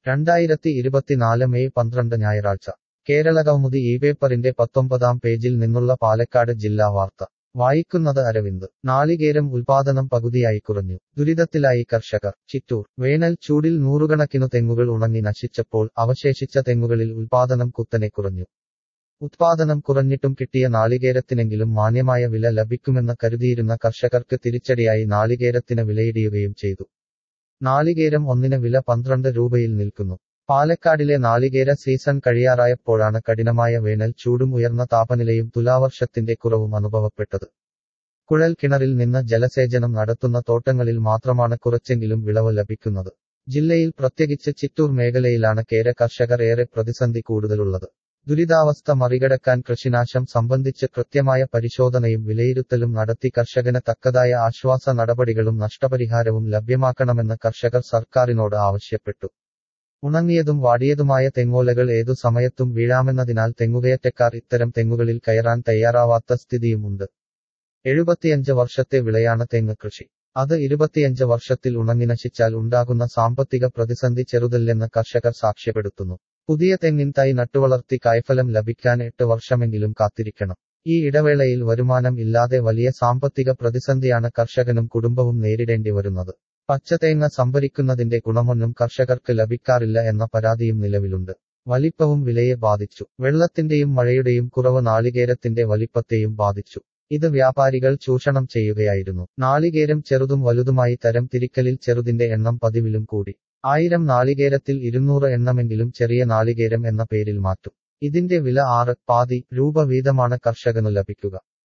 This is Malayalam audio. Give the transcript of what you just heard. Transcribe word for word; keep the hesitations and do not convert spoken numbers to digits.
രണ്ടായിരത്തി ഇരുപത്തിനാല് മെയ് പന്ത്രണ്ട് ഞായറാഴ്ച കേരളകൗമുദി ഈ പേപ്പറിന്റെ പത്തൊമ്പതാം പേജിൽ നിന്നുള്ള പാലക്കാട് ജില്ലാ വാർത്ത വായിക്കുന്നത് അരവിന്ദ്. നാളികേരം ഉൽപാദനം പകുതിയായി കുറഞ്ഞു. ദുരിതത്തിലായി കർഷകർ. ചിറ്റൂർ. വേനൽ ചൂടിൽ നൂറുകണക്കിനു തെങ്ങുകൾ ഉണങ്ങി നശിച്ചപ്പോൾ അവശേഷിച്ച തെങ്ങുകളിൽ ഉൽപാദനം കുത്തനെ കുറഞ്ഞു. ഉത്പാദനം കുറഞ്ഞിട്ടും കിട്ടിയ നാളികേരത്തിനെങ്കിലും മാന്യമായ വില ലഭിക്കുമെന്ന് കരുതിയിരുന്ന കർഷകർക്ക് തിരിച്ചടിയായി നാളികേരത്തിന് വിലയിടിയുകയും ചെയ്തു. നാളികേരം ഒന്നിന് വില പന്ത്രണ്ട് രൂപയിൽ നിൽക്കുന്നു. പാലക്കാടിലെ നാളികേര സീസൺ കഴിയാറായപ്പോഴാണ് കഠിനമായ വേനൽ ചൂടും ഉയർന്ന താപനിലയും തുലാവർഷത്തിന്റെ കുറവും അനുഭവപ്പെട്ടത്. കുഴൽ കിണറിൽ നിന്ന് ജലസേചനം നടത്തുന്ന തോട്ടങ്ങളിൽ മാത്രമാണ് കുറച്ചെങ്കിലും വിളവ് ലഭിക്കുന്നത്. ജില്ലയിൽ പ്രത്യേകിച്ച് ചിറ്റൂർ മേഖലയിലാണ് കേര കർഷകർ ഏറെ പ്രതിസന്ധി കൂടുതലുള്ളത്. ദുരിതാവസ്ഥ മറികടക്കാൻ കൃഷിനാശം സംബന്ധിച്ച് കൃത്യമായ പരിശോധനയും വിലയിരുത്തലും നടത്തി കർഷകന് തക്കതായ ആശ്വാസ നടപടികളും നഷ്ടപരിഹാരവും ലഭ്യമാക്കണമെന്ന് കർഷകർ സർക്കാരിനോട് ആവശ്യപ്പെട്ടു. ഉണങ്ങിയതും വാടിയതുമായ തെങ്ങോലകൾ ഏതു സമയത്തും വീഴാമെന്നതിനാൽ തെങ്ങുകയറ്റക്കാർ ഇത്തരം തെങ്ങുകളിൽ കയറാൻ തയ്യാറാവാത്ത സ്ഥിതിയുമുണ്ട്. എഴുപത്തിയഞ്ച് വർഷത്തെ വിളയാണ് തെങ്ങ് കൃഷി. അത് ഇരുപത്തിയഞ്ച് വർഷത്തിൽ ഉണങ്ങി നശിച്ചാൽ ഉണ്ടാകുന്ന സാമ്പത്തിക പ്രതിസന്ധി ചെറുതല്ലെന്ന് കർഷകർ സാക്ഷ്യപ്പെടുത്തുന്നു. പുതിയ തെങ്ങിൻ തൈ നട്ടുവളർത്തി കായ്ഫലം ലഭിക്കാൻ എട്ട് വർഷമെങ്കിലും കാത്തിരിക്കണം. ഈ ഇടവേളയിൽ വരുമാനം ഇല്ലാതെ വലിയ സാമ്പത്തിക പ്രതിസന്ധിയാണ് കർഷകനും കുടുംബവും നേരിടേണ്ടി വരുന്നത്. പച്ചതേങ്ങ സംഭരിക്കുന്നതിന്റെ ഗുണമൊന്നും കർഷകർക്ക് ലഭിക്കാറില്ല എന്ന പരാതിയും നിലവിലുണ്ട്. വലിപ്പവും വിലയെ ബാധിച്ചു. വെള്ളത്തിന്റെയും മഴയുടെയും കുറവ് നാളികേരത്തിന്റെ വലിപ്പത്തെയും ബാധിച്ചു. ഇത് വ്യാപാരികൾ ചൂഷണം ചെയ്യുകയായിരുന്നു. നാളികേരം ചെറുതും വലുതുമായി തരം തിരിക്കലിൽ ചെറുതിന്റെ എണ്ണം പതിവിലും കൂടി. ആയിരം നാളികേരത്തിൽ ഇരുന്നൂറ് എണ്ണമെങ്കിലും ചെറിയ നാളികേരം എന്ന പേരിൽ മാറ്റും. ഇതിന്റെ വില ആറ് പാതി രൂപ വീതമാണ് കർഷകനു ലഭിക്കുക.